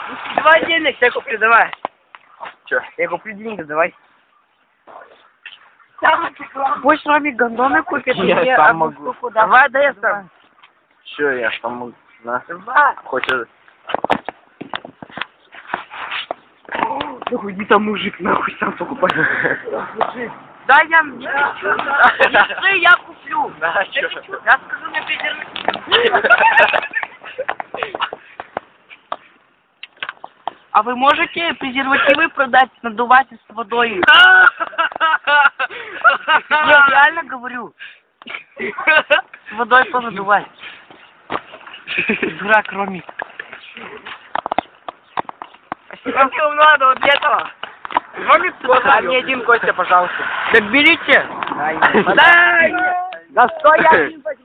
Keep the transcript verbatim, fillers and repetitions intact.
Давай денег, я куплю, давай. Че? Я куплю деньги, давай. Пусть Роме гондоны купит, Я мне сам одну могу. штуку дам. Давай, да я сам. Че я там могу? На. Давай. Хочешь? Ну иди там, мужик, нахуй, сам покупай. Да я не хочу. Если я куплю. Да, Я чё? хочу. Я скажу мне презерватив. А вы можете презервативы продать, надуватель с водой? Я реально говорю. С водой понадувать. Дурак, Роми. Сколько надо вот этого? Роми, А мне один Костя, пожалуйста. так берите. Дай! Да сто я один возьму.